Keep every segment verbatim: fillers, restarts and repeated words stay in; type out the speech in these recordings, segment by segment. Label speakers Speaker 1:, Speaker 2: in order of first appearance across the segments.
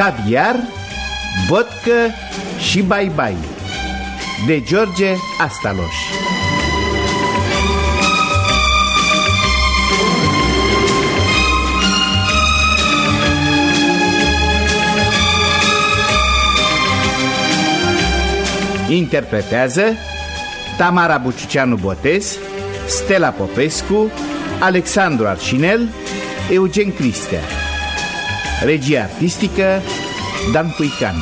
Speaker 1: Caviar, vodcă și bye-bye de George Astaloș. Interpretează Tamara Buciuceanu Botez, Stella Popescu, Alexandru Arșinel, Eugen Cristea. Regia artistică Dan Puican.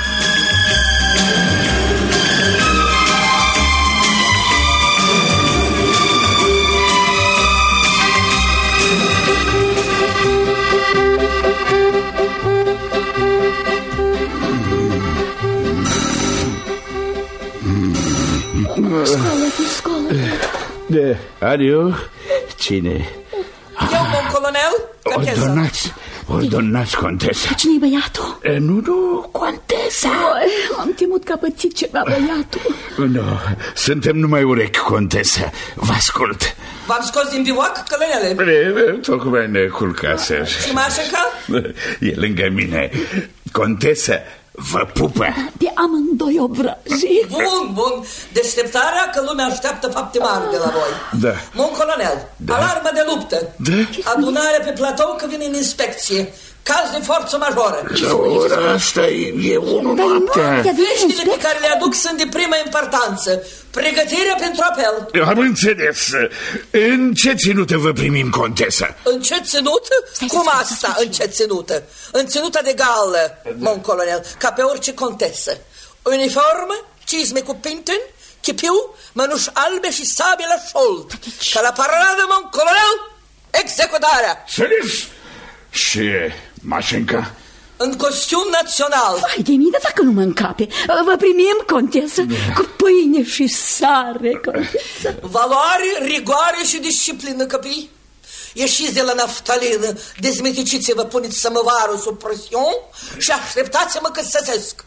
Speaker 2: Scoală-te, scoală-te.
Speaker 3: Adiu, cine?
Speaker 4: Eu, mon colonel, Căteza.
Speaker 3: Ordonați, ordonați, contesa.
Speaker 2: Cine-i băiatul?
Speaker 3: E, nu, nu, contesa.
Speaker 2: Oi, am temut că a pățit ceva băiatul.
Speaker 3: Nu, suntem numai urechi, contesa. Vă ascult.
Speaker 4: V-am scos din bivoac, călănele?
Speaker 3: E, tocmai ne culcase.
Speaker 4: Și Mașenca?
Speaker 3: E lângă mine. Contesa, vă pupă.
Speaker 2: De amândoi obrajii.
Speaker 4: Bun, bun. Deșteptarea că lumea așteaptă fapte mari de la voi.
Speaker 3: Da.
Speaker 4: Mon colonel, da. Alarmă de luptă.
Speaker 3: Da.
Speaker 4: Adunare pe platou că vine în inspecție. Caz de forță majoră.
Speaker 3: La ora asta e, e unul noaptea.
Speaker 4: Veștile pe care le aduc sunt de prima importanță. Pregătirea pentru apel.
Speaker 3: Am înțeles. În ce ținută vă primim, contesa?
Speaker 4: În ce ținută? Cum asta, în ce ținută? În ținuta de gală, mon colonel, ca pe orice contesă. Uniformă, cizme cu pinten, chipiu, mănuși albe și sabie la șold. Ca la paradă, mon colonel, executarea.
Speaker 3: Serios? Și Mașenca?
Speaker 4: În costium național.
Speaker 2: Vai de mine, dacă nu mă încape. Vă primim, contesă, da. Cu pâine și sare, contesă.
Speaker 4: Valoare, rigoare și disciplină, copii. Ieșiți de la naftalină, dezmeticiți-vă, puneți sămăvarul sub presiune și așteptați-mă că săsesc.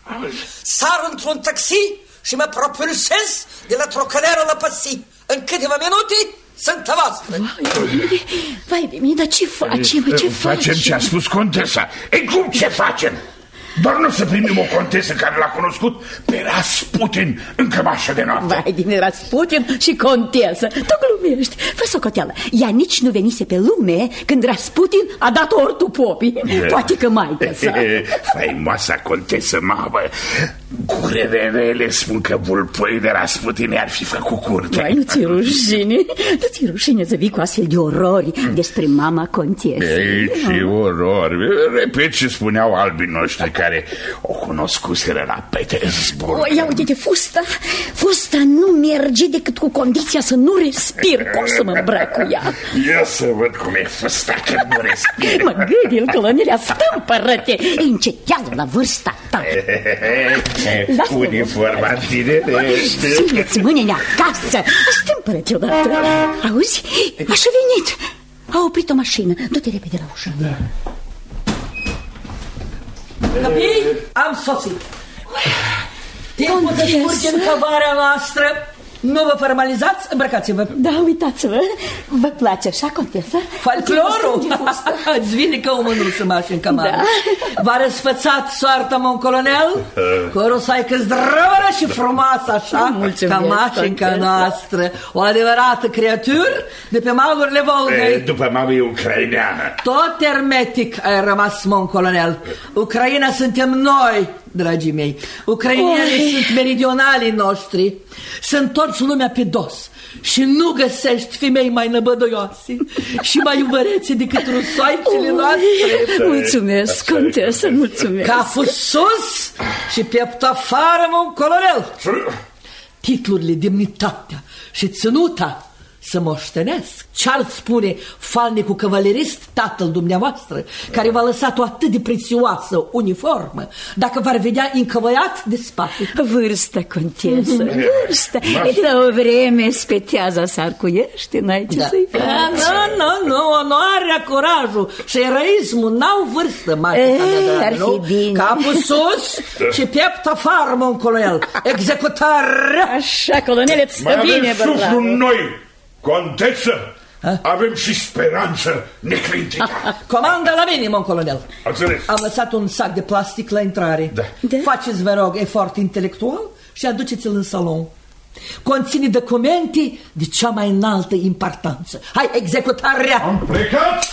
Speaker 4: Sar într-un taxi și mă propulsez de la Trocadero la Păsi. În câteva minute sunt a voastră.
Speaker 2: Vai de mine, vai de mine, dar ce facem, ce facem?
Speaker 3: Facem ce a spus contesa. Ei, cum ce facem? Doar nu să primim o contesă care l-a cunoscut pe Rasputin în cămașă de noapte.
Speaker 2: Vai din Rasputin și contesă. Tu glumești. Fă socoteală. Ea nici nu venise pe lume când Rasputin a dat ortul popii. Poate că maică sa.
Speaker 3: Faimoasa contesă mamă. Gurele rele spun că vulpoi de Rasputin ar fi făcut curte.
Speaker 2: Vai, nu ți-e rușine? Nu ți-e rușine să vii cu astfel de orori despre mama contesă?
Speaker 3: Ei, ce orori. Repet ce spuneau albii noștri care o cunoscuseră la Petersburg.
Speaker 2: O, ia uite-te, fusta. Fusta nu merge decât cu condiția să nu respir. Cum să mă îmbrac cu ea?
Speaker 3: Ia să văd cum e fusta că nu respir.
Speaker 2: Mă gândi-l, călănirea, stâmpără-te. Încetează la vârsta ta.
Speaker 3: Uniforma tinerește.
Speaker 2: Ține-ți mâinile acasă. Stâmpără-te odată. Auzi? Așa venit. A oprit o mașină. Du-te repede la ușă.
Speaker 3: Da.
Speaker 4: Copii, am sosit. Timpul să scurge în favoarea noastră. Nu vă formalizați? Îmbrăcați-vă.
Speaker 2: Da, uitați-vă. Vă place așa, contesă?
Speaker 4: Folclorul? Îți vine ca o mânușă, Mașenca mare. Da. V-a răsfățat soarta, mon colonel? Cu rusaică zdravără și frumoasă așa.
Speaker 2: Mulțumesc,
Speaker 4: ca Mașenca noastră. O adevărată creatură de pe malurile Volgăi.
Speaker 3: După mamă e ucraineană.
Speaker 4: Tot hermetic ai rămas, mon colonel. Ucraina suntem noi, dragii mei. Ucrainienii sunt meridionalii noștri. Sunt toți lumea pe dos. Și nu găsești femei mai năbădoioase și mai iubărețe decât rusoaicele noastre.
Speaker 2: Mulțumesc, contesă, mulțumesc.
Speaker 4: Capul sus și piept afară, mon colonel. Titlurile, demnitatea și ținuta să moștenesc. Ce-ar spune falnicul cavalerist, tatăl dumneavoastră, care v-a lăsat o atât de prețioasă uniformă, dacă v-ar vedea încăvăiat de spate?
Speaker 2: Vârstă, contesă, vârstă. E la o vreme speteaza s-arcuiește, n-ai ce da. să-i faci.
Speaker 4: Nu, nu, nu, onoarea, curajul și eroismul n-au vârstă, Mașenca de dragă, nu?
Speaker 2: Bine.
Speaker 4: Capul sus și piept afară, mon colonel. Executare.
Speaker 2: Așa, colonel, îți stă bine, bărbat.
Speaker 3: Mai avem suflu noi. Contesă, Ha? Avem și speranță neclintită.
Speaker 4: Comanda la mine, mon colonel.
Speaker 3: Înțeles.
Speaker 4: Am lăsat un sac de plastic la intrare.
Speaker 3: Da.
Speaker 2: Da.
Speaker 4: Faceți, vă rog, efort intelectual și aduceți-l în salon. Conține documente de cea mai înaltă importanță. Hai, executarea!
Speaker 3: Am plecat?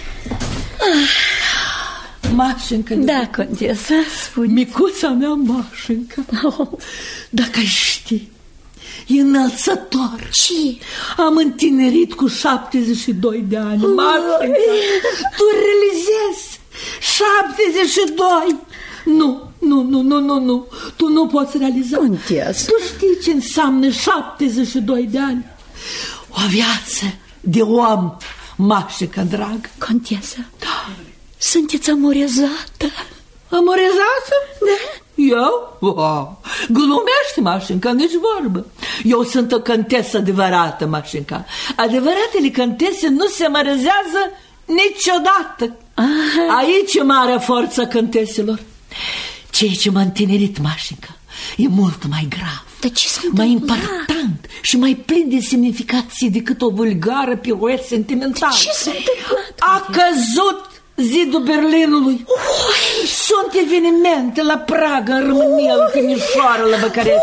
Speaker 4: Mașincă.
Speaker 2: Da, contesă, spune.
Speaker 4: Micuța mea Mașincă.
Speaker 2: Oh.
Speaker 4: Dacă ai ști, e înălțător.
Speaker 2: Ce?
Speaker 4: Am întinerit cu șaptezeci și doi de ani. Mașincă, tu realizezi? șaptezeci și doi! Nu, nu, nu, nu, nu, nu. Tu nu poți realiza.
Speaker 2: Contesă.
Speaker 4: Tu știi ce înseamnă șaptezeci și doi de ani? O viață de om, Mașincă, drag.
Speaker 2: Contesă, sunteți amorezată.
Speaker 4: Amorezată?
Speaker 2: Da.
Speaker 4: Eu? Wow. Glumești, Mașincă, nici vorbă. Eu sunt o cântesă adevărată, Mașincă. Adevăratele cântese nu se amărezează niciodată. Aha. Aici e mare forța cânteselor. Ceea ce m-a întinerit, Mașincă, e mult mai grav,
Speaker 2: Dar ce s-a
Speaker 4: mai
Speaker 2: întâmplat?
Speaker 4: important și mai plin de semnificații decât o vulgară piruetă sentimentală.
Speaker 2: Ce s-a întâmplat?
Speaker 4: A căzut zidul Berlinului. Ui. Sunt evenimente la Praga, în România, la Timișoara, la București.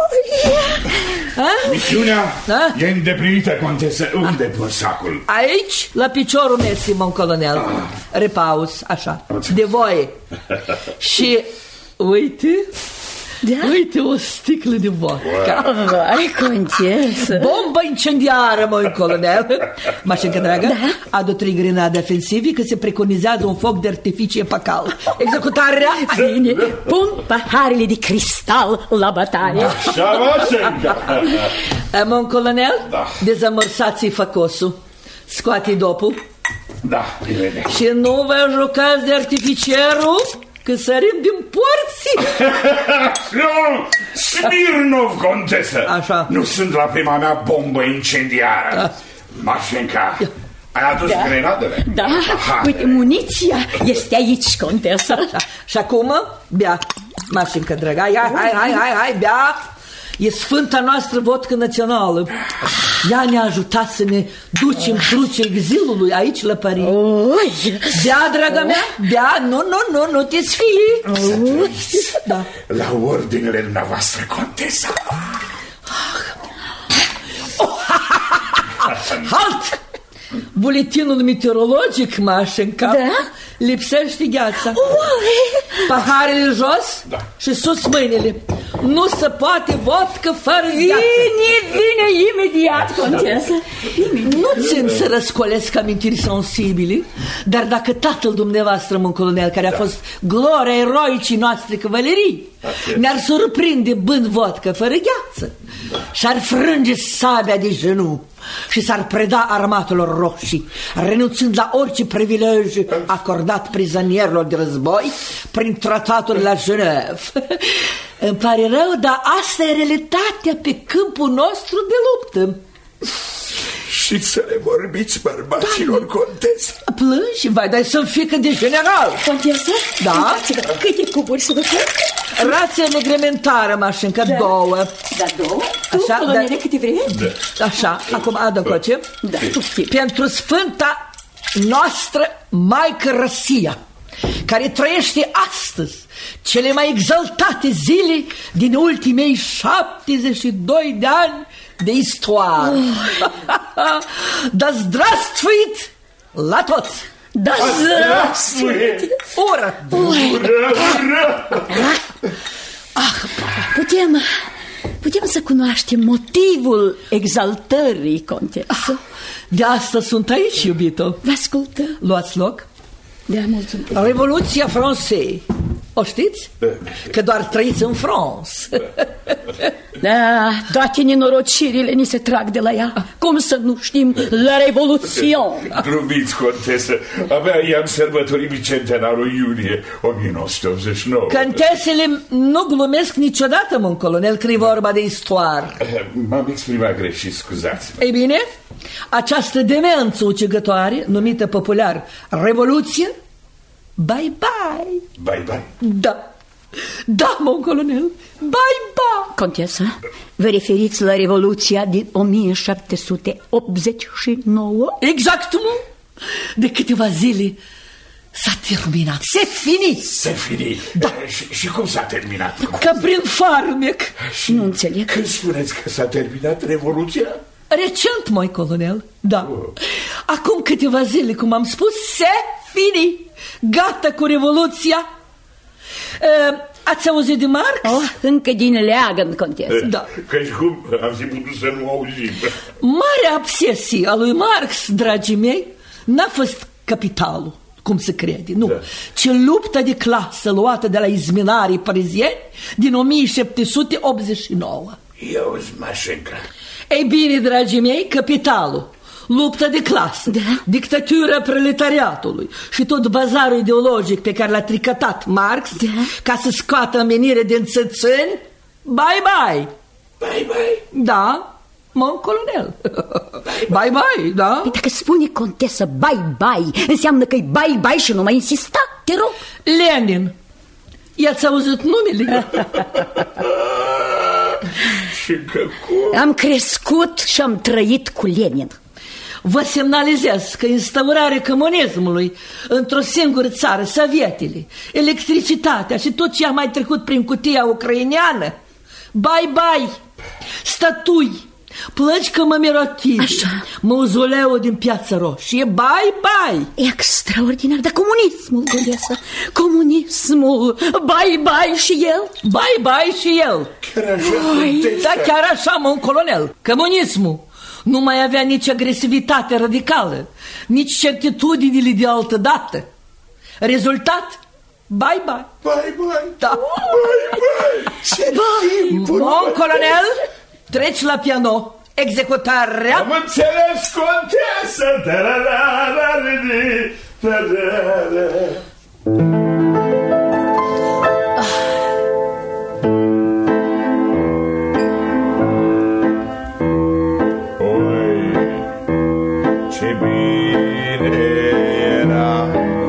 Speaker 3: Misiunea
Speaker 4: Da?
Speaker 3: e îndeplinită, contesă. Unde pun sacul?
Speaker 4: Aici, la piciorul mesii, mon colonel.
Speaker 3: Ah.
Speaker 4: Repaus, așa, de voie. Și uite,
Speaker 2: Da?
Speaker 4: uite o sticlă de vodka.
Speaker 2: Vai, contesă.
Speaker 4: Bombă incendiară, mon colonel. Mașincă, dragă,
Speaker 2: Da?
Speaker 4: adu trei grenade ofensive, că se preconizează un foc de artificii epacal. Executarea.
Speaker 2: Bine, pun paharele de cristal la bătaie.
Speaker 3: Așa, Mașincă.
Speaker 4: Mon colonel,
Speaker 3: Da.
Speaker 4: dezamorsați-i făcosul. Scoate-i dopul.
Speaker 3: Da, bine.
Speaker 4: Și nu vă jucați de artificierul, că sărim din porții.
Speaker 3: Nu, Smirnov, contesă.
Speaker 4: Așa.
Speaker 3: Nu sunt la prima mea bombă incendiară.
Speaker 4: Da.
Speaker 3: Mașinca, ai adus
Speaker 2: Da.
Speaker 3: grenadele?
Speaker 2: Da,
Speaker 3: Aha.
Speaker 2: uite, muniția este aici, contesă.
Speaker 4: Și acum, bea. Mașincă, dragă, hai, hai, hai, hai, hai, bea. E sfânta noastră vodcă națională. Ea ne-a ajutat să ne ducem cruce exilului aici la Paris.
Speaker 2: Ui.
Speaker 4: Bea, draga mea, bea, nu, nu, nu, nu te sfii. Da.
Speaker 3: La ordinele dumneavoastră, contesa.
Speaker 4: Halt! Buletinul meteorologic, Mașinca,
Speaker 2: Da?
Speaker 4: lipsește gheața.
Speaker 2: Ui.
Speaker 4: Paharele jos,
Speaker 3: Da.
Speaker 4: și sus mâinile. Nu se poate vodcă fără gheață.
Speaker 2: Vine, vine imediat, contesă.
Speaker 4: Nu țin să răscolesc amintiri sensibile, dar dacă tatăl dumneavoastră, mon colonel, care a fost gloria eroicii noastre cavalerii, ne-ar surprinde bând vodcă fără gheață și-ar frânge sabia de genunchi și s-ar preda armatelor roșii, renunțând la orice privilej acordat prizonierilor de război prin tratatul la Genève. Îmi pare rău, dar asta e realitatea pe câmpul nostru de luptă.
Speaker 3: Și să le vorbiți bărbaților, contesa.
Speaker 4: Plângi? Vai, dai să-mi fică de general.
Speaker 2: Contesă?
Speaker 4: Da?
Speaker 2: Uitați-vă, câte cuburi să vă fac?
Speaker 4: Rația reglementară, Mașincă,
Speaker 2: Da.
Speaker 4: două.
Speaker 2: Da, două? Tu,
Speaker 4: Așa,
Speaker 2: colonele,
Speaker 4: da.
Speaker 2: câte vrei?
Speaker 4: Așa, acum adă coace.
Speaker 2: Da, tu știi.
Speaker 4: Pentru sfânta noastră Maică Răsia, care trăiește astăzi cele mai exaltate zile din ultimei șaptezeci și doi de ani de istorie. Da zdravствует la toți!
Speaker 2: Da,
Speaker 3: Здравствуй!
Speaker 4: Ură!
Speaker 3: Ură, ură!
Speaker 2: Putem, putem să cunoaștem motivul exaltării, contesă.
Speaker 4: De asta sunt aici, iubito.
Speaker 2: Vă ascultă.
Speaker 4: Luați loc.
Speaker 2: Da, mulțumesc.
Speaker 4: Revoluția franceză. O știți? Că doar trăiți în France.
Speaker 2: Da, toate nenorocirile ni se trag de la ea. Cum să nu știm la Revoluțion?
Speaker 3: Glumiți, contesă, abia i-am sărbătorit bicentenarul iulie o mie nouă sute optzeci și nouă.
Speaker 4: Cântesele nu glumesc niciodată, mon colonel, când e vorba de istoare.
Speaker 3: M-am exprimat greșit, scuzați-mă.
Speaker 4: Ei bine, această demență ucigătoare, numită popular Revoluție, bye-bye.
Speaker 3: Bye, bye.
Speaker 4: Da, Da, mon colonel, bye-bye.
Speaker 2: Contesă, vă referiți la Revoluția din o mie șapte sute optzeci și nouă?
Speaker 4: Exact, nu? De câteva zile s-a terminat. Se fini.
Speaker 3: Se fini. Da. Și, și cum s-a terminat?
Speaker 4: Ca prin farmec.
Speaker 2: Și nu înțeleg.
Speaker 3: Când spuneți că s-a terminat Revoluția?
Speaker 4: Recent, moi colonel, da. Acum câteva zile, cum am spus, se fini. Gata cu Revoluția. Uh, ați auzit de Marx?
Speaker 2: Oh, încă din leagăn, contesă.
Speaker 4: Da.
Speaker 3: Că și cum am fi putut să nu auzim.
Speaker 4: Marea obsesie a lui Marx, dragii mei, n-a fost capitalul, cum se crede, nu, da. Ci lupta de clasă luată de la izminarii parizieni din o mie șapte sute optzeci și nouă.
Speaker 3: Iauzi, Mașenca.
Speaker 4: Ei bine, dragii mei, capitalul, lupta de clasă, da. Dictatura proletariatului și tot bazarul ideologic pe care l-a tricotat Marx, da. Ca să scoată omenirea din țățâni, bye-bye.
Speaker 3: Bye-bye?
Speaker 4: Da, mon colonel. Bye-bye, da?
Speaker 2: Păi dacă spune contesă bye-bye, înseamnă că-i bye-bye și nu mai insista, te rog.
Speaker 4: Lenin, i-ați auzit numele?
Speaker 3: Și că cum?
Speaker 2: Am crescut și am trăit cu Lenin.
Speaker 4: Vă semnalizez că instaurarea comunismului într-o singură țară, sovietele, electricitatea și tot ce a mai trecut prin cutia ucraineană, bye-bye, statui, plăci comemorative, mauzoleul din Piața Roșie, bye-bye.
Speaker 2: Extraordinar, dar comunismul, Guriasă, comunismul, bye-bye și el.
Speaker 4: Bye-bye și el.
Speaker 3: Chiar așa,
Speaker 4: da, chiar așa, mon colonel, comunismul nu mai avea nici agresivitate radicală, nici certitudinile de altă dată. Rezultat? Bye-bye.
Speaker 3: Bye-bye.
Speaker 4: Da.
Speaker 3: Bye-bye. Ce timpuri.
Speaker 4: Mon colonel, treci la piano. Executarea.
Speaker 3: Am înțeles, contesă. Ce bine era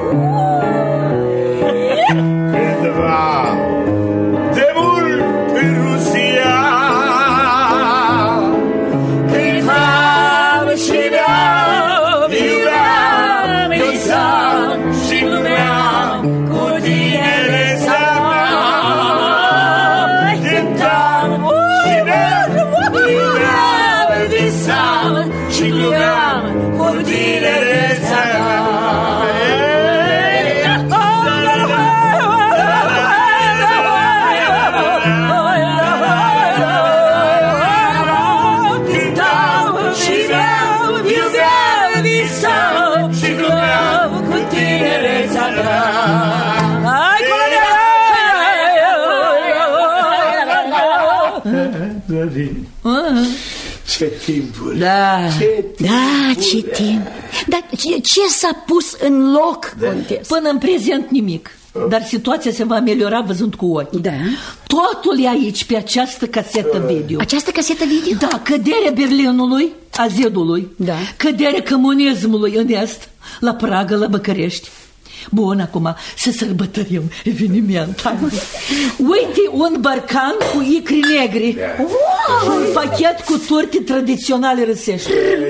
Speaker 3: cândva de mult în Rusia, cântam și beam, iubeam, visam și glumeam cu tinerețea mea. Cântam și beam, iubeam, visam și glumeam cu tinerețea mea. Cântam și beam, iubeam, visam și glumeam cu tinerețea mea.
Speaker 4: Hai, colonel!
Speaker 3: Ce timpuri.
Speaker 4: Da.
Speaker 3: Ce
Speaker 2: Da, ce timp. Dar ce, ce s-a pus în loc, contesă?
Speaker 4: Până în prezent nimic. Dar situația se va ameliora văzând cu ochi.
Speaker 2: Da.
Speaker 4: Totul e aici, pe această casetă video.
Speaker 2: Această casetă video?
Speaker 4: Da, căderea Berlinului, a zidului,
Speaker 2: da. Căderea
Speaker 4: comunismului în est, la Praga, la București. Bun, acum să sărbătorim eveniment. Uite, un barcan cu icri negri, wow! Un pachet cu torte tradiționale răsești.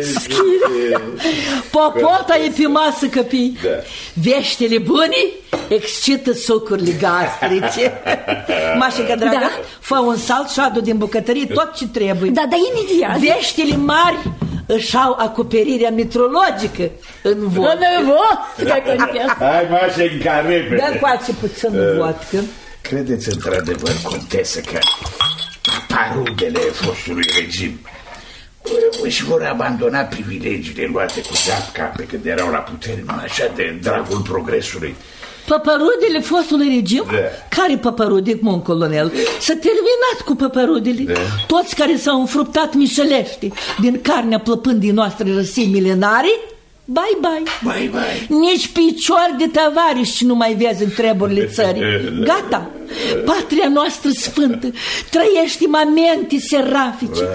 Speaker 4: Popota e pe masă, copii. Veștile bune excită sucurile gastrice. Mașica dragă, da. Fă un salt și adu din bucătărie tot ce trebuie.
Speaker 2: Da, da, imediat.
Speaker 4: Veștile mari își au acoperirea metrologică în vot.
Speaker 2: În vot?
Speaker 3: Hai, Mașenca, repede.
Speaker 4: Dă coace puțin în vodcă.
Speaker 3: Credeți într-adevăr, contesă, că parudele fostului regim își vor abandona privilegiile luate cu cap-cape când erau la putere, nu așa, de dragul progresului?
Speaker 4: Paparudele fostului regim?
Speaker 3: Da.
Speaker 4: Care paparude, mon colonel? S-a terminat cu paparudele. Da. Toți care s-au înfruptat mișelește din carnea plăpândii noastre răsii milenare, bye-bye.
Speaker 3: Bye-bye.
Speaker 4: Nici picior de tavariș nu mai vezi în treburile țării. Gata. Patria noastră sfântă trăiește momente serafice.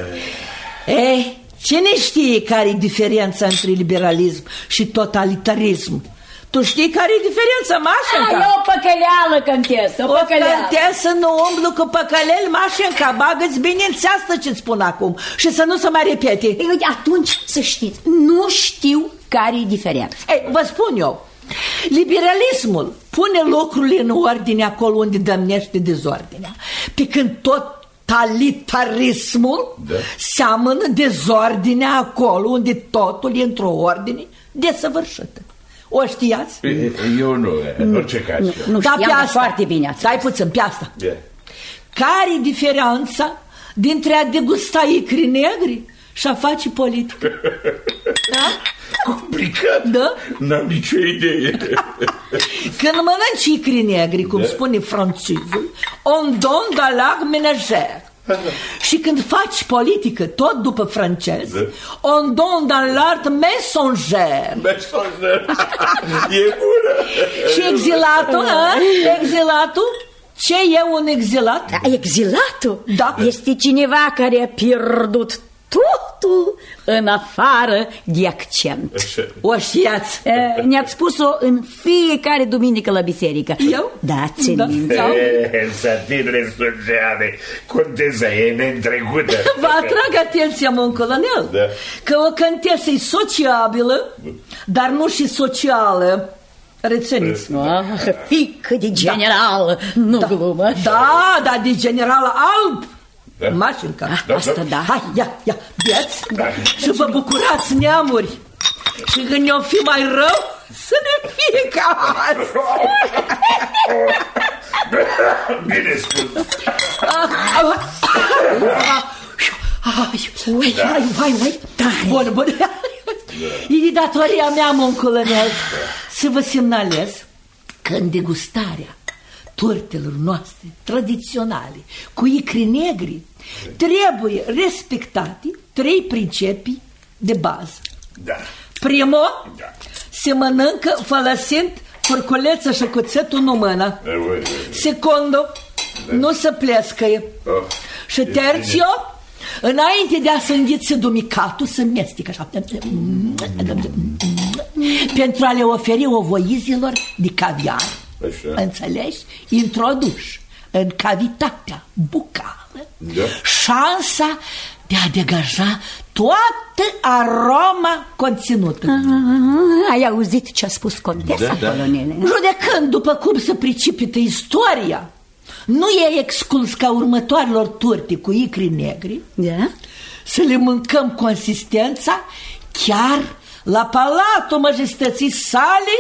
Speaker 4: Eh, cine știe care e diferența între liberalism și totalitarism? Tu știi care e diferența, Mașenca?
Speaker 2: E o păcăleală, cântesă, o
Speaker 4: O
Speaker 2: păcăleală.
Speaker 4: cântesă nu umblu cu păcăleli, Mașenca. Bagă-ți bine în țeastă ce-ți spun acum și să nu se mai repete.
Speaker 2: Ei, uite, atunci să știți, nu știu care e diferența.
Speaker 4: Ei, vă spun eu, liberalismul pune lucrurile în ordine acolo unde dămnește dezordinea, pe când tot totalitarismul da. seamănă dezordinea acolo unde totul e într-o ordine desăvârșită. O știați?
Speaker 3: Eu nu, în orice caz.
Speaker 2: Nu, nu
Speaker 4: da,
Speaker 2: știam, dar foarte bine ați
Speaker 4: Stai puțin, pe asta.
Speaker 3: Yeah.
Speaker 4: Care e diferența dintre a degusta icri negri și a face politică? Da?
Speaker 3: Complicat.
Speaker 4: Da?
Speaker 3: N-am nicio idee.
Speaker 4: Când mănânci icri negri, cum
Speaker 3: da.
Speaker 4: spune franțuzul, on donne de la ménagère. Și când faci politică, tot după francez, da. on donne dans l'art messenger.
Speaker 3: Messenger. E bună.
Speaker 4: Și exilatul, a? exilatul? Ce e un exilat?
Speaker 2: Exilatul
Speaker 4: da.
Speaker 2: este cineva care a pierdut totul în afară de accent.
Speaker 4: O știați?
Speaker 2: Ne-ați spus-o în fiecare duminică la biserică.
Speaker 4: Eu?
Speaker 2: Da, țin
Speaker 4: da.
Speaker 2: minte.
Speaker 3: Satinele sociale, conteza e neîntrecută.
Speaker 4: Vă atrag atenția, mon colonel, da. că o cântesă e sociabilă, dar nu și socială. Rețineți.
Speaker 2: Ah, fică de general, da. nu
Speaker 4: da.
Speaker 2: glumă.
Speaker 4: Da, da, de general alb. Da. Mașinca.
Speaker 2: Da, asta da.
Speaker 4: Hai, ia, ia, beați da. și vă bucurați, neamuri. Și când ne-o fi mai rău, să ne fie ca azi.
Speaker 3: Bine spus.
Speaker 4: Hai, hai, hai, hai. Bun, bun. E datoria mea, mon colonel, să vă semnalez că în degustarea tortelor noastre tradiționale cu icri negri trebuie respectate trei principii de bază.
Speaker 3: Da.
Speaker 4: Primul,
Speaker 3: da.
Speaker 4: se mănâncă folosind furculeță și cuțetul în mână.
Speaker 3: Da, voi, voi.
Speaker 4: Secundul, da. nu se plescăie. Oh. Și terțiu, înainte de a se înghiți dumicatul, să mestec așa. Pentru a le oferi ovoizilor de caviar. Așa. Înțelegi? Introduși în cavitatea bucală da. șansa de a degaja toată aroma conținută.
Speaker 2: Ah, ai auzit ce a spus contesa, da, colonele?
Speaker 4: Da. Judecând după cum se precipită istoria, nu e exclus ca următoarelor torte cu icri negri
Speaker 2: da?
Speaker 4: să le mâncăm consistența chiar la Palatul Majestății sale,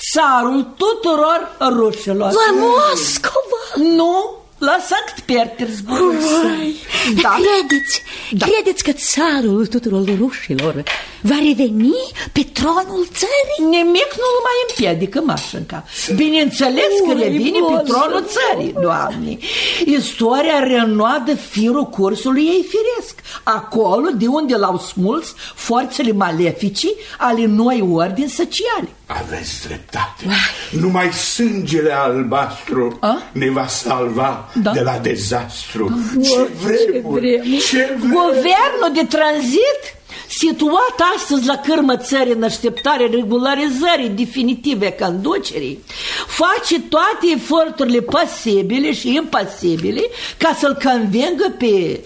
Speaker 4: țarul tuturor rușilor.
Speaker 2: La Moscova?
Speaker 4: Nu, la Sankt Petersburg.
Speaker 2: Uai, da. Dar credeți, da. credeți că țarul tuturor rușilor va reveni pe tronul țării?
Speaker 4: Nimic nu-l mai împiedică, Mașenca. Bineînțeles că revine pe tronul țării, Doamne. Istoria renoadă firul cursului ei firesc, acolo de unde l-au smuls forțele malefice ale noi ordini sociale.
Speaker 3: Aveți dreptate. Uai. Numai sângele albastru A? ne va salva da. de la dezastru. Oh, ce vremuri! Ce vremuri!
Speaker 4: Guvernul de tranzit, situat astăzi la cârmă țării în așteptare regularizării definitive a conducerii, face toate eforturile posibile și impasibile ca să-l convingă pe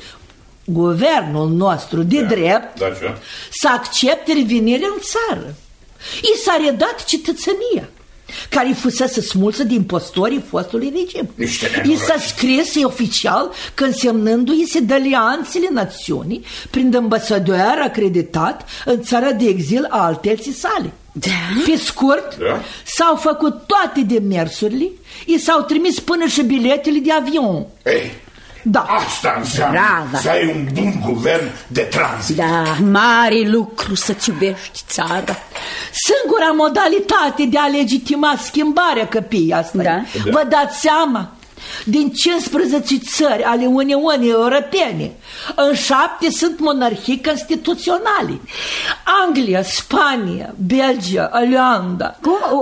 Speaker 4: guvernul nostru de da. drept
Speaker 3: da,
Speaker 4: să accepte revenirea în țară. I s-a redat cetățenia care fusese smulsă de impostorii fostului regim. I s-a scris oficial că însemnându-i se de alianțele națiunii prin ambasador acreditat în țara de exil a alteții sale. Da? Pe scurt, da? s-au făcut toate demersurile, i s-au trimis până și biletele de avion.
Speaker 3: Ei.
Speaker 4: Da.
Speaker 3: Asta înseamnă Brava. să ai un bun guvern de tranzit.
Speaker 2: Da, mare lucru să-ți iubești țara.
Speaker 4: Singura modalitate de a legitima schimbarea căpiei asta da. Vă dați seama? Din cincisprezece țări ale Uniunii Europene, în șapte sunt monarhii constituționale. Anglia, Spania, Belgia, Olanda,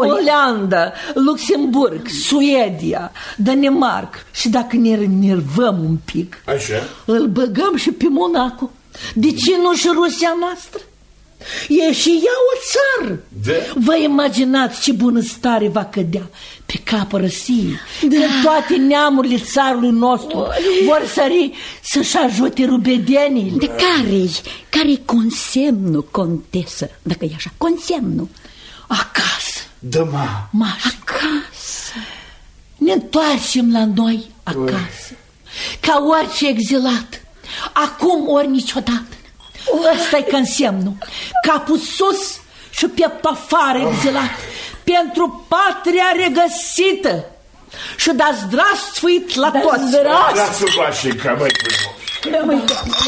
Speaker 4: Olanda, Luxemburg, Suedia, Danemarca. Și dacă ne enervăm un pic,
Speaker 3: Așa.
Speaker 4: îl băgăm și pe Monaco. De ce nu și Rusia noastră? E și ea o țară.
Speaker 3: Da.
Speaker 4: Vă imaginați ce bunăstare va cădea pe capul Răsiei, da. Că toate neamurile țarului nostru o, vor sări să-și ajute rubedenii.
Speaker 2: De care-i? Care-i consemnul, contesă? Dacă e așa, consemnul.
Speaker 4: Acasă.
Speaker 3: Da, ma.
Speaker 4: Mașa.
Speaker 2: Acasă.
Speaker 4: Ne întoarcem la noi acasă. Ui. Ca orice exilat. Acum ori niciodată. Ăsta-i consemnul. Capul sus și pieptul afară exilat. Pentru patria regăsită. Și dați zdravствуit la toți.
Speaker 3: Lasă-o, Mașenca, mai frumos.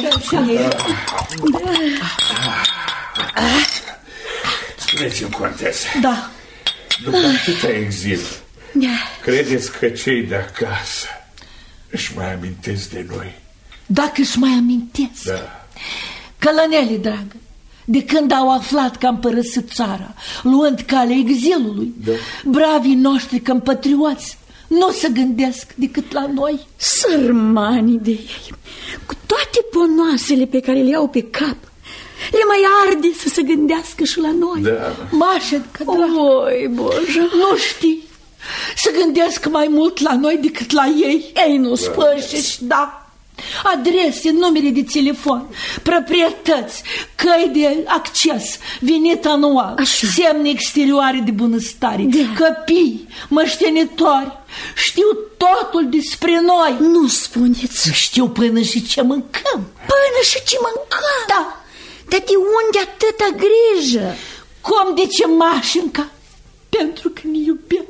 Speaker 3: Spuneți-mi, contesă.
Speaker 4: Da.
Speaker 3: După atâta exil, credeți că cei de acasă își mai amintesc de noi?
Speaker 4: Dacă își mai amintesc.
Speaker 3: Da.
Speaker 4: Călănele, dragă, de când au aflat că am părăsit țara, luând calea exilului, da. Bravii noștri compatrioți nu se gândesc decât la noi.
Speaker 2: Sărmanii de ei, cu toate ponoasele pe care le au pe cap, le mai arde să se gândească și la noi.
Speaker 3: Da.
Speaker 4: Mașenca, dragă,
Speaker 2: oi, Boja,
Speaker 4: nu știi, se gândesc mai mult la noi decât la ei.
Speaker 2: Ei nu spune.
Speaker 4: Da. Adrese, numere de telefon, proprietăți, căi de acces, venit anual, așa. Semne exterioare de bunăstare, da. Copii, măștenitori. Știu totul despre noi.
Speaker 2: Nu spuneți.
Speaker 4: Știu până și ce mâncăm.
Speaker 2: Până și ce mâncăm?
Speaker 4: Da.
Speaker 2: Dar de unde atâta grijă?
Speaker 4: Cum de ce, Mașenca? Pentru că ne iubesc.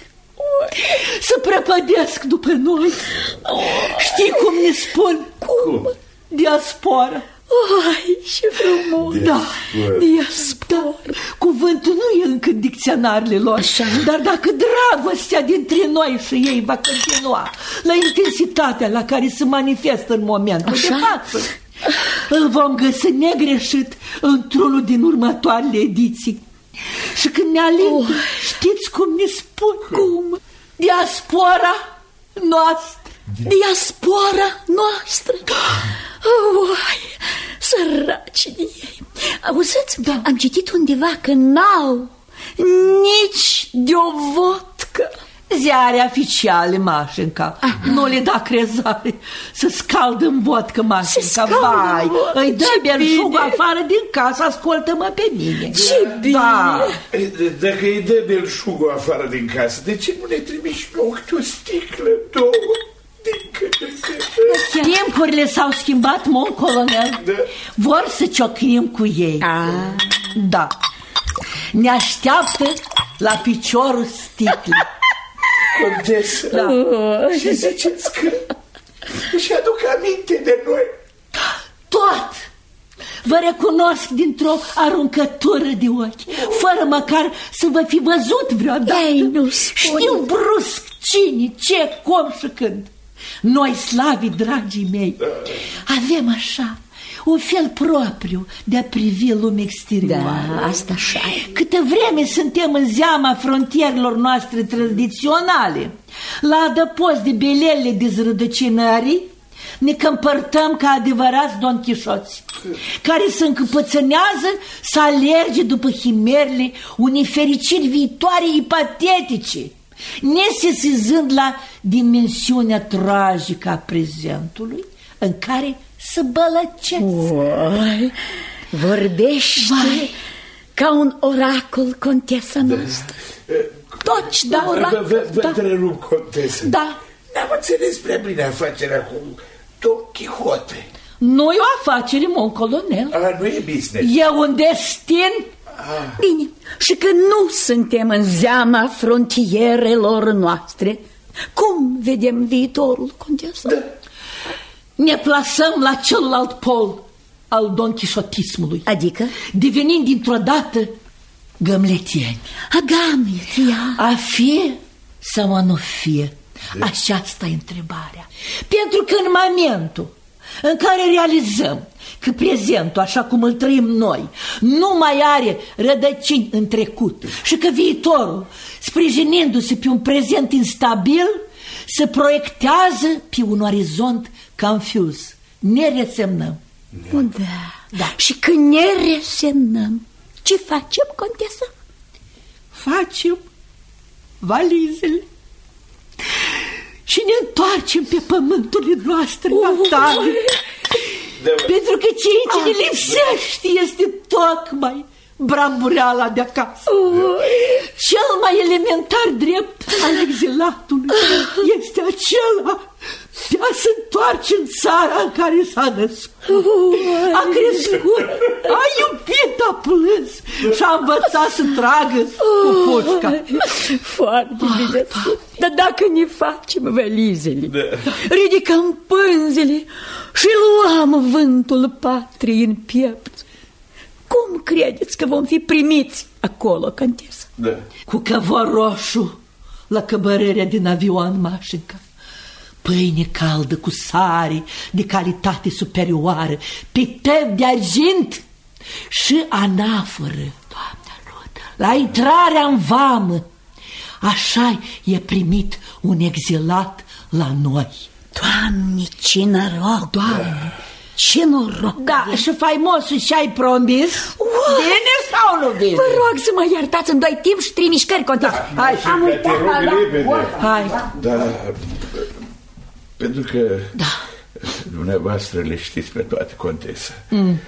Speaker 4: Să prăpădesc după noi. Știi cum ne spun?
Speaker 2: Cum?
Speaker 4: Diaspora.
Speaker 2: Ai, ce frumos.
Speaker 4: Da.
Speaker 2: Diaspora.
Speaker 4: Da. Cuvântul nu e încă în dicționarele lor. Așa. Dar dacă dragostea dintre noi și ei va continua la intensitatea la care se manifestă în momentul Așa. De față, îl vom găsi negreșit într-unul din următoarele ediții. Și când ne aling, oh. știți cum ne spun?
Speaker 2: Cum?
Speaker 4: Diaspora noastră.
Speaker 2: Diaspora noastră? Oi, săraci de ei. Auziți, da. Am citit undeva că n-au nici de o vodcă.
Speaker 4: Ziare oficiale, Mașenca. Aha. Nu le da crezare să scaldă în vodcă, Mașenca. Vai, îi dă belșugul afară din casă, ascultă-mă pe mine.
Speaker 2: Ce bine!
Speaker 4: Da.
Speaker 3: Dacă îi dă belșugul afară din casă, de ce nu ne trimiși pe ochi o sticlă, două?
Speaker 4: Timpurile s-au schimbat, mon colonel. Da. Vor să ciocnim cu ei.
Speaker 2: Ah.
Speaker 4: Da. Ne așteaptă la piciorul sticlei.
Speaker 3: Contesă,
Speaker 4: da.
Speaker 3: Și ziceți că își aduc aminte de noi.
Speaker 4: Tot. Vă recunosc dintr-o aruncătură de ochi, fără măcar să vă fi văzut vreodată.
Speaker 2: Ei, nu spune.
Speaker 4: Știu brusc cine, ce, cum și când. Noi, slavii, dragii mei, avem așa un fel propriu de a privi lumea exterioară.
Speaker 2: Da, asta așa.
Speaker 4: Câtă vreme suntem în zeama frontierelor noastre tradiționale, la adăpost de belele dezrădăcinării, ne câmpărtăm ca adevărați Don Chișoți, care se încăpățânează să alerge după himerele unei fericiri viitoare ipotetice, nesesizând la dimensiunea tragică a prezentului în care se bălăcesc.
Speaker 2: Uai, vorbește Vai. Ca un oracol, contesa noastră. Toci, da, oracol.
Speaker 3: Vă întrerup, contesă.
Speaker 4: Da.
Speaker 3: N-am înțeles prea bine afacerea cu Don Quixote.
Speaker 4: Nu e o afacere, mon colonel.
Speaker 3: A, nu e business.
Speaker 4: E un destin.
Speaker 2: Ah. Bine, și că nu suntem în zeama frontierelor noastre, cum vedem viitorul, contesă?
Speaker 3: Da.
Speaker 4: Ne plasăm la celălalt pol al donchișotismului.
Speaker 2: Adică?
Speaker 4: Devenind dintr-o dată gămletieni.
Speaker 2: A gamletia.
Speaker 4: A fi sau a nu fi? Aceasta e întrebarea. Pentru că în momentul în care realizăm că prezentul, așa cum îl trăim noi, nu mai are rădăcini în trecut și că viitorul, sprijinindu-se pe un prezent instabil, se proiectează pe un orizont confuz, ne resemnăm.
Speaker 2: Da. Da. Și când ne resemnăm, ce facem, contesă?
Speaker 4: Facem valizele și ne întoarcem pe pământurile noastre natale. Pentru că ceea ce ne lipsește este tocmai brambureala de acasă. Cel mai elementar drept al exilatului este acela de a se întoarce în țara în care s-a născut. A crescut, a iubit, a plâns și a învățat să tragă cu pușca.
Speaker 2: Foarte bine. Dar dacă ne facem valizele, ridicăm pânzele și luăm vântul patriei în piept, cum credeți că vom fi primiți acolo, contesă?
Speaker 3: Da.
Speaker 4: Cu căvor roșu la căbărărea din avion Mașinca, pâine caldă cu sare de calitate superioară, pitet de argint și anafără, Doamne ajută, la intrarea în vamă. Așa e primit un exilat la noi.
Speaker 2: Doamne, ce noroc!
Speaker 4: Doamne!
Speaker 2: Ce noroc!
Speaker 4: Da, și faimosul și-ai promis? Bine sau nu bine?
Speaker 2: Vă rog să mă iertați în doi timp și trei mișcări, contesă.
Speaker 3: Da, hai, am uitat, te rog, repede.
Speaker 4: Hai.
Speaker 3: Da, pentru că
Speaker 4: da.
Speaker 3: dumneavoastră le știți pe toate, contesă. Mm.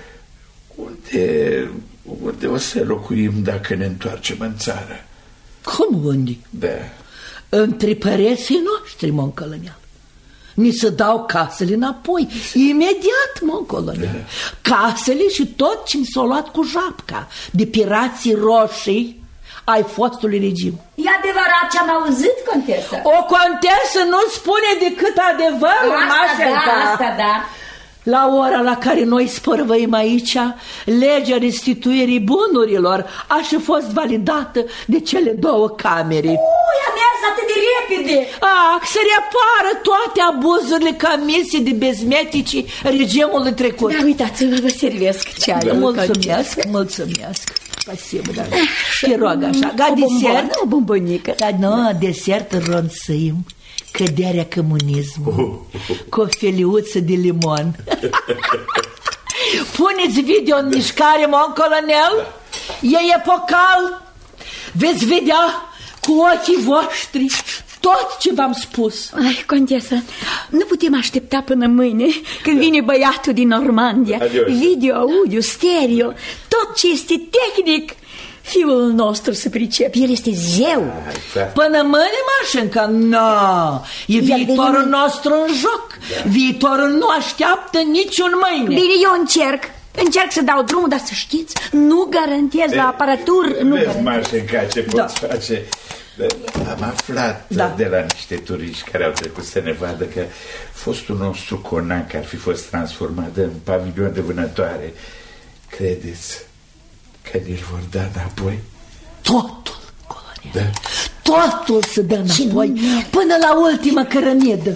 Speaker 3: Unde, unde o să locuim dacă ne întoarcem în țară?
Speaker 4: Cum unde?
Speaker 3: Da.
Speaker 4: Între păreții noștri, mon colonel. Ni se dau casele înapoi, imediat, mon colonel. Da. Casele și tot ce mi s-a luat cu japca de pirații roșii ai fostului regim.
Speaker 2: E adevărat ce am auzit, contesă?
Speaker 4: O contesă nu spune decât adevărul,
Speaker 2: Asta da, asta da.
Speaker 4: La ora la care noi spărvăim aici, legea restituirii bunurilor a și fost validată de cele două camere.
Speaker 2: Ui, a mers atât de repede!
Speaker 4: Ah, să repară toate abuzurile comise de bezmeticii regimului trecut.
Speaker 2: Da, uitați-vă, vă servesc ceaiul.
Speaker 4: Mulțumesc, mulțumesc. Spasibo, da. Te rog așa. Ga desert?
Speaker 2: O bombonică.
Speaker 4: Da, nu, desert ronțăim. Căderea comunismului, cu o feliuță de limon. Puneți video în mișcare, mon colonel. E epocal. Veți vedea cu ochii voștri tot ce v-am spus.
Speaker 2: Ai, contesă, nu putem aștepta până mâine, când vine băiatul din Normandia. Adios. Video, audio, stereo, tot ce este tehnic. Fiul nostru se pricepe, el este zeu.
Speaker 4: Până mâine, Mașinca? Nu, e viitorul nostru în joc. Viitorul nu așteaptă niciun mâine.
Speaker 2: Bine, eu încerc. Încerc să dau drumul, dar să știți, nu garantez la aparatură.
Speaker 3: Vezi, Mașinca, ce poți face? Am aflat da. de la niște turiști care au trecut să ne vadă că fostul nostru conac ar fi fost transformat în pavilion de vânătoare. Credeți că ne-l vor da înapoi?
Speaker 4: Totul, colonel.
Speaker 3: Da.
Speaker 4: Totul se dă înapoi, până la ultima cărămidă.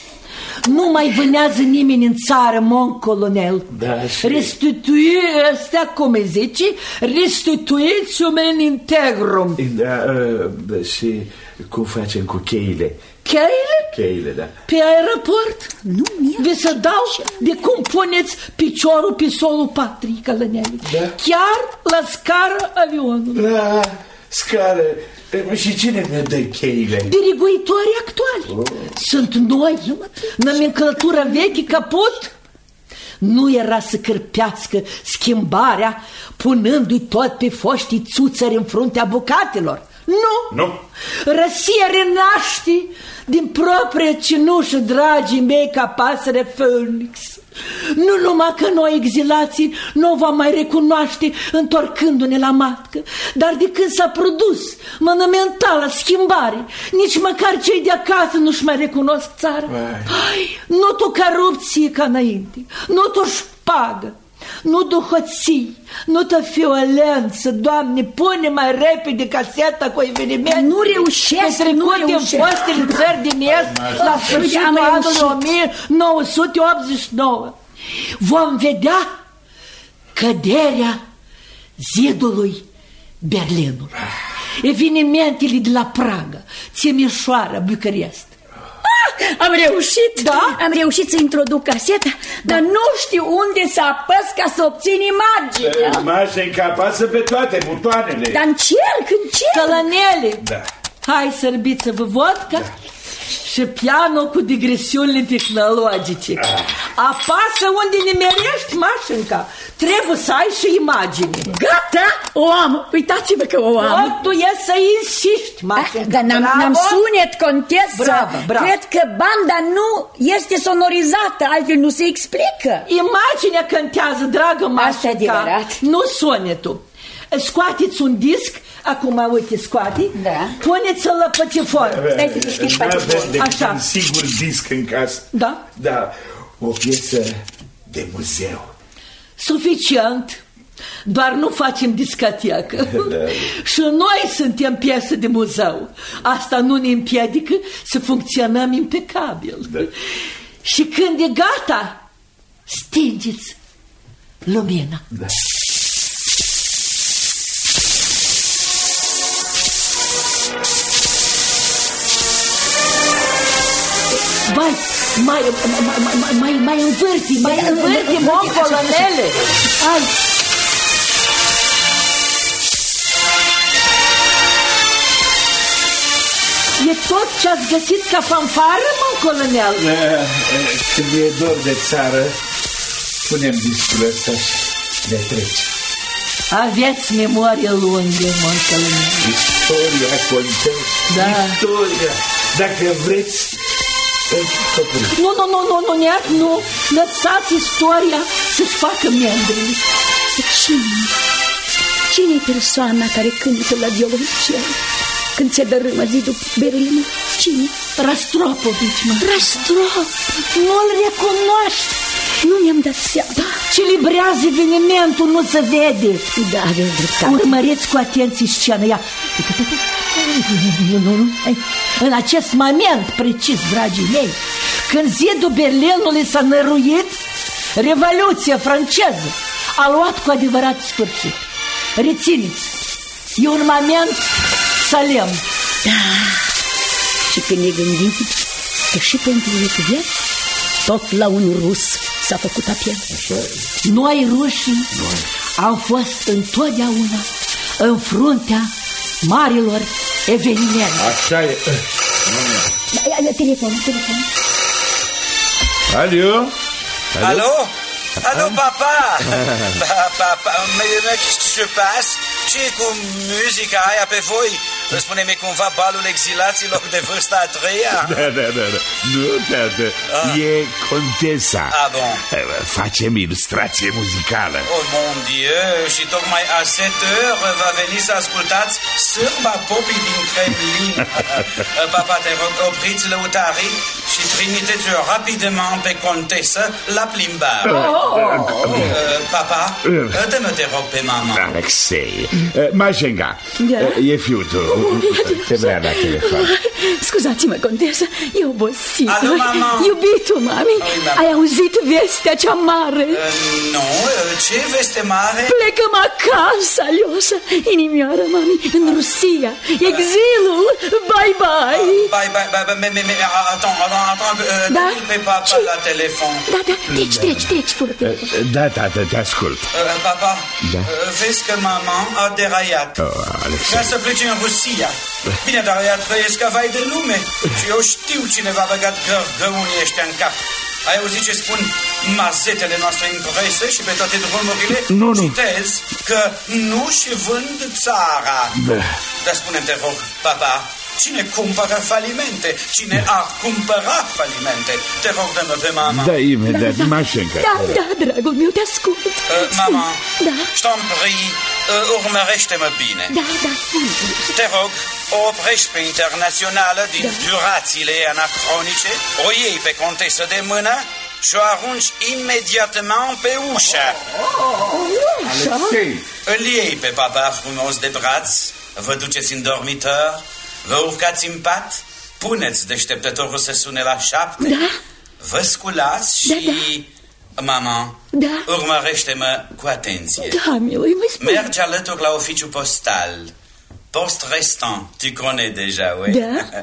Speaker 4: Nu mai vânează nimeni în țară, mon colonel.
Speaker 3: Da, și...
Speaker 4: Restitui ăstea, cum îi zice, restituiți-o în integrum.
Speaker 3: Da, uh, și cum facem cu cheile?
Speaker 4: Cheile?
Speaker 3: Cheile, da.
Speaker 4: Pe aeroport?
Speaker 2: Nu,
Speaker 4: vi se dau de cum puneți piciorul pe solul patriei, colonel.
Speaker 3: Da.
Speaker 4: Chiar la scară avionului.
Speaker 3: La scară. Și cine ne dă cheile?
Speaker 4: Diriguitorii actuali. Oh. Sunt noi. Nomenclatura veche caput. Nu era să cârpească schimbarea punându-i tot pe foștii țuțări în fruntea bucatelor. Nu.
Speaker 3: Nu.
Speaker 4: Răsia renaște din propria cenușă, dragii mei, ca pasăre Phoenix. Nu numai că noi exilații nu o vom mai recunoaște întorcându-ne la matcă, dar de când s-a produs monumentală schimbare, nici măcar cei de acasă nu-și mai recunosc țara. Ai, nu tu corupție ca înainte, nu tu șpagă, nu tu hoții, nu tu violență. Doamne, pune mai repede caseta cu evenimente.
Speaker 2: Nu reușesc, nu reușesc.
Speaker 4: În fostele țări din Est la sfârșitul anului o mie nouă sute optzeci și nouă. Vom vedea căderea zidului Berlinului, evenimentele de la Praga, Timișoara, București. Ah,
Speaker 2: Am reușit.
Speaker 4: Da?
Speaker 2: Am reușit să introduc caseta, da. Dar nu știu unde să apăs ca să obțin imaginea.
Speaker 3: Mașenca, apasă pe toate butoanele.
Speaker 2: Dar încerc, încerc.
Speaker 4: Călănele,
Speaker 3: Da.
Speaker 4: hai sărbiță-vă vodka și piano cu digresiunile tehnologice. Apasă unde nimerești, Mașenca. Trebuie să ai și imagine.
Speaker 2: Gata, o am. Uitați-vă că o am.
Speaker 4: Tu e să insiști, Mașenca.
Speaker 2: Dar n-am sunet, contesă.
Speaker 4: Bravo, bravo.
Speaker 2: Cred că banda nu este sonorizată, altfel nu se explică.
Speaker 4: Imaginea cântează, dragă Mașenca.
Speaker 2: Asta e adevărat.
Speaker 4: Nu sunetul. Scoateți un disc. Acum, uite, scoate.
Speaker 2: Da.
Speaker 4: Puneți-l la pătifor.
Speaker 2: Stai să deschizi patiforul.
Speaker 3: Așa. Sigur disc în casă.
Speaker 4: Da?
Speaker 3: Da, o piesă de muzeu.
Speaker 4: Suficient. Doar nu facem discotecă.
Speaker 3: Da.
Speaker 4: Și noi suntem piesă de muzeu. Asta nu ne împiedică să funcționăm impecabil.
Speaker 3: Da.
Speaker 4: Și când e gata, stingeți lumina.
Speaker 3: Da.
Speaker 4: Vai, mai, mai, mai, mai, mai învârti, mai învârti, mon colonele. Hai. E tot ce-ați găsit ca fanfară, mon colonel?
Speaker 3: Când e dor de țară, punem discul ăsta și ne trece.
Speaker 4: Aveți memorie lungă, mon colonel.
Speaker 3: Istoria contează.
Speaker 4: Da.
Speaker 3: Istoria. Dacă vreți,
Speaker 4: nu, nu, nu, nu, nu, neat, nu. Lăsați istoria să-și facă membrii.
Speaker 2: Cine? Cine e persoana care cântă la violoncel când se dărâmă zidul Berlinului? Cine?
Speaker 4: Rastropovici, mă.
Speaker 2: Rastrop.
Speaker 4: Nu-l recunoști.
Speaker 2: Nu mi-am dat seama.
Speaker 4: Da. Ce livrează evenimentul nu se vede.
Speaker 2: Da, aveți dreptate.
Speaker 4: Urmăriți cu atenție scena. Ia. Nu, nu, nu. În acest moment precis, dragii mei, când zidul Berlinului s-a năruit, Revoluția franceză a luat cu adevărat sfârșit. Rețineți, e un moment solemn.
Speaker 2: Da. Și când ne gândim că și pentru Licviet, tot la un rus s-a făcut apel.
Speaker 4: Noi rușii am fost întotdeauna în fruntea marilor evenimente.
Speaker 3: Așa e.
Speaker 2: Telefon, telefon.
Speaker 3: Alo?
Speaker 5: Allô? Allô, papa? Papa, mais qu'est-ce qui se passe? Ce cu muzica aia pe voi? Spune-mi cumva balul exilaților de vârsta a treia?
Speaker 3: Da, da, da, da. Nu, tată, ah. E contesa.
Speaker 5: Ah, bon.
Speaker 3: Facem ilustrație muzicală.
Speaker 5: Oh, mon Dieu, și tocmai a sept heures va veni să ascultați sârba popii din Kremlin. Papa, te rog, opriți lăutarii și trimiteți-o rapidement pe contesă la plimbare.
Speaker 4: Oh.
Speaker 5: Uh, papa, dă-mă, te rog, pe mama.
Speaker 3: Alexei, Mașenca,
Speaker 2: Da.
Speaker 3: E fiul tău. Te vrea la telefon.
Speaker 2: Scuzați-mă, contesă, e obosită.
Speaker 5: Alo, mama.
Speaker 2: Iubitul, mami,
Speaker 5: Oi, mama.
Speaker 2: ai auzit vestea cea mare?
Speaker 5: Uh, nu, ce veste mare?
Speaker 2: Plecăm acasă, Aliosa, inimioară, mami, în Rusia. Exilul, bye-bye.
Speaker 5: Bye, bye, bye, bye, mais, mais, attends, attends, attends, uh,
Speaker 2: Da?
Speaker 5: dă-l pe papa
Speaker 2: Ce?
Speaker 5: la telefon.
Speaker 2: Da, da, treci, treci, treci, tu la telefon.
Speaker 3: Da, tată, te ascult.
Speaker 5: Uh, papa,
Speaker 3: Da?
Speaker 5: uh, vezi că mama a deraiat.
Speaker 3: Oh, Alexei.
Speaker 5: Vrea să plece în Rusia. Bine, dar ea trăiesc vai de lume. Și eu știu cine v-a băgat gărgăunii ăștia în cap. Ai auzit ce spun mazetele noastre în presă și pe toate drumurile?
Speaker 3: Nu, nu.
Speaker 5: Citez că nu-și vând țara.
Speaker 3: Da.
Speaker 5: Dar spune-mi, te rog, papa, cine cumpără falimente? Cine ar cumpăra falimente? Te rog, dă-mă pe mama.
Speaker 3: Da, imediat, Mașenca.
Speaker 2: Da, da, dragul meu, te ascult.
Speaker 5: Uh, mama,
Speaker 2: Da,
Speaker 5: je-t'en prie, uh, urmărește-mă bine.
Speaker 2: da, da, spune.
Speaker 5: Te rog, o oprești pe internațională din da. durațiile anacronice, o iei pe contesă de mână și o arunci imediatement pe ușă.
Speaker 3: Alexei.
Speaker 5: Îl iei pe papa frumos de braț, vă duceți în dormitor, vă urcați în pat, puneți deșteptătorul să sune la șapte,
Speaker 2: Da?
Speaker 5: vă sculați și...
Speaker 2: Da,
Speaker 5: Mama,
Speaker 2: Da.
Speaker 5: urmărește-mă cu atenție.
Speaker 2: Da, milui, mă spune.
Speaker 5: Mergi alături la oficiu postal. Poste restant, tu connais déjà, oui?
Speaker 2: Da.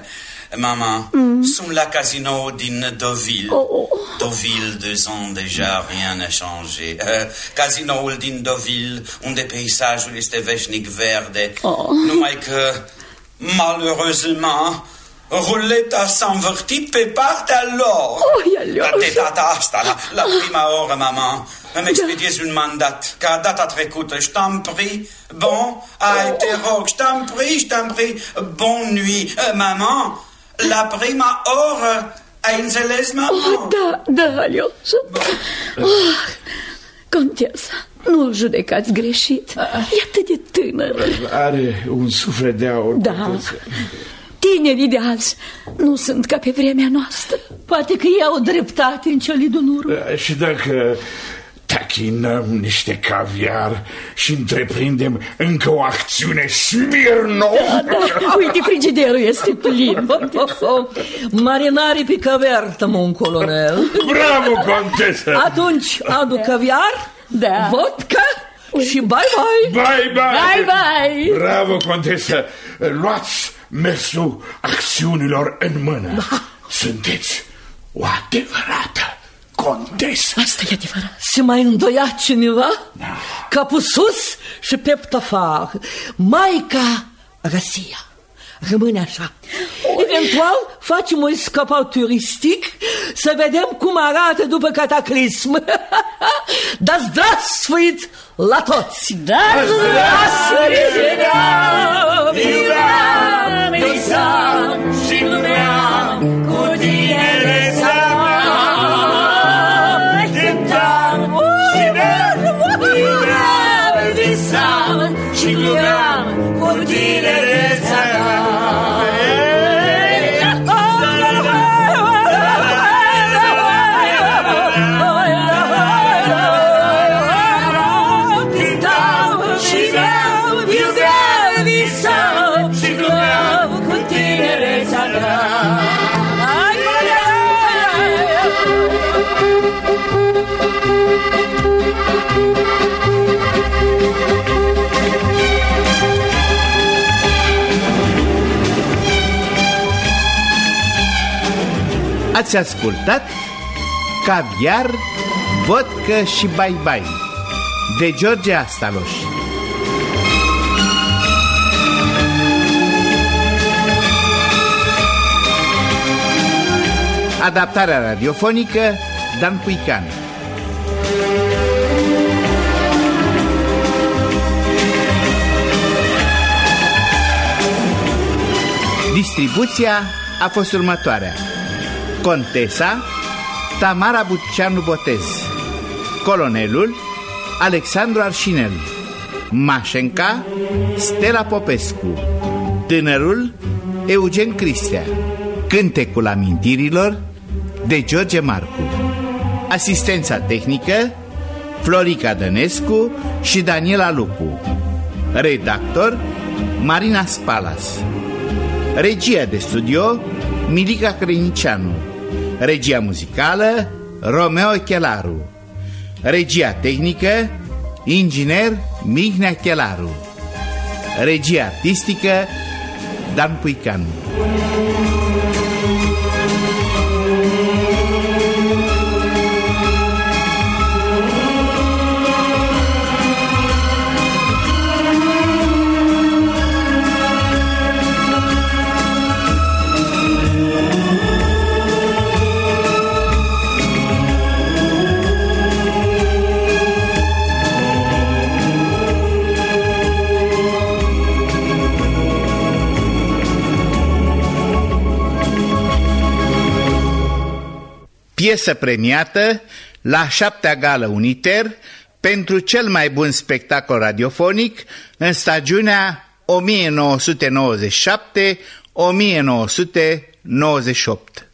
Speaker 5: Maman, mm. sunt la casino din Deauville.
Speaker 2: Oh, oh.
Speaker 5: Deauville, deux ans deja, rien n'a changé. Uh, casinoul din Deauville, unde peisajul este veșnic verde.
Speaker 2: Oh.
Speaker 5: Numai că, malheureusement, ruleta s-a învârtit pe partea lor.
Speaker 2: Oh,
Speaker 5: de data asta, la, la prima oră, maman, îmi expediez un mandat. Ca data trecută, je t'en prie, bon, ai, te rog, je t'en prie, je t'en prie, bonne nuit. Uh, maman, la prima oră, ai înțeles, maman?
Speaker 2: Oh, da, da, Alioșa. Oh, Contesa, nu-l judecați greșit. E atât de tânăr.
Speaker 3: Are un suflet de aur.
Speaker 2: Da. Contesa. Tinerii de azi nu sunt ca pe vremea noastră.
Speaker 4: Poate că ei au dreptate în cele din urmă.
Speaker 3: Și dacă tachinăm niște caviar și întreprindem încă o acțiune Smirnoff?
Speaker 2: Da, da. Uite, frigiderul este plin.
Speaker 4: Marinarii pe caviar, mon colonel.
Speaker 3: Bravo, contesă!
Speaker 4: Atunci adu caviar,
Speaker 2: da.
Speaker 4: vodka și bye-bye.
Speaker 3: Bye-bye!
Speaker 2: Bye-bye!
Speaker 3: Bravo, contesă! Luați mersul acțiunilor în mână.
Speaker 4: Da.
Speaker 3: Sunteți o adevărată contesă.
Speaker 2: Asta e adevărat.
Speaker 4: Se mai îndoia cineva?
Speaker 3: Da.
Speaker 4: Capul sus și peptă afară. Maica Răsia rămâne așa. Eventual facem un scapau turistic să vedem cum arată după cataclism. Da zdravstvuyt la toți!
Speaker 2: Da zdravstvuyt! Iubeam, visam și glumeam cu tinereța mea. Cântam și iubeam, visam și glumeam cu tinereța mea.
Speaker 1: Ați ascultat Caviar, vodcă și bye-bye de George Astaloș. Adaptarea radiofonică Dan Puican. Distribuția a fost următoarea: Contesa Tamara Buciceanu Botez, Colonelul Alexandru Arșinel, Mașenca Stella Popescu, Tânărul Eugen Cristea, Cântecul amintirilor de George Marcu, asistența tehnică Florica Dănescu și Daniela Lucu, redactor Marina Spalas, regia de studio Milica Crăinicianu, regia muzicală Romeo Chelaru, regia tehnică inginer Mihnea Chelaru, regia artistică Dan Puican. Piesă premiată la șaptea gală Uniter pentru cel mai bun spectacol radiofonic în stagiunea o mie nouă sute nouăzeci și șapte - o mie nouă sute nouăzeci și opt.